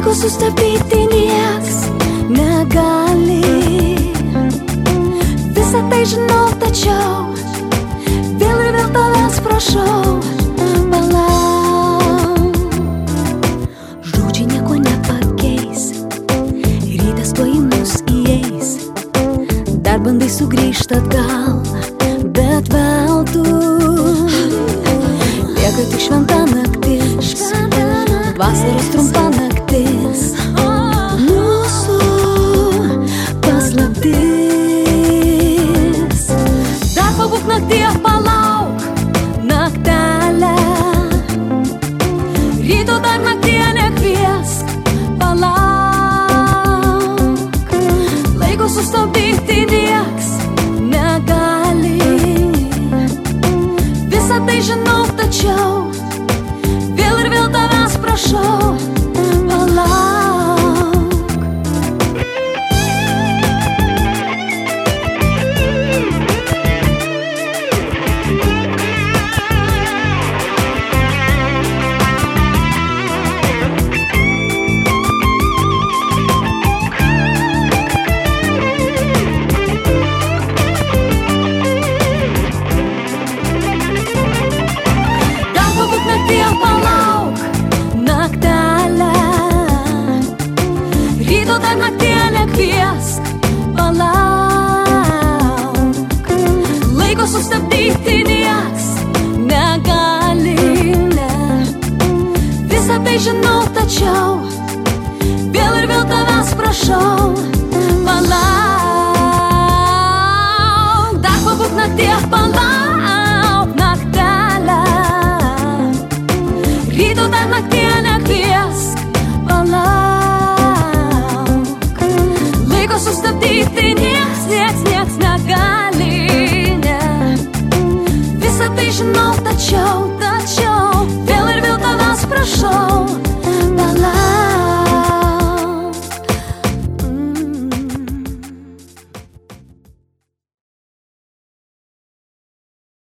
Laiko sustabdyti nieks negali. Visą tai žinau, tačiau vėl ir vėl tavęs prašau, palauk. Žodžiai nieko nepakeis, rytas tuoj į mus įeis. Dar bandai sugrįžt atgal, bet veltui. Lieka tik šventa naktis, vasaros trumpa naktis, mūsų paslaptis. Dar pabūk naktyje, palauk, naktelę. Ryto dar naktyje nekviesk, palauk. Laiko sustabdyti nieks negali. Visą tai žinau, tačiau vėl ir vėl tavęs prašau, palauk. Dar naktyje nekviesk, palauk. Laiko sustabdyti nieks negali, ne. Visą tai žinau, tačiau vėl ir vėl tavęs prašau, palauk. Dar pabūk naktyje, palauk.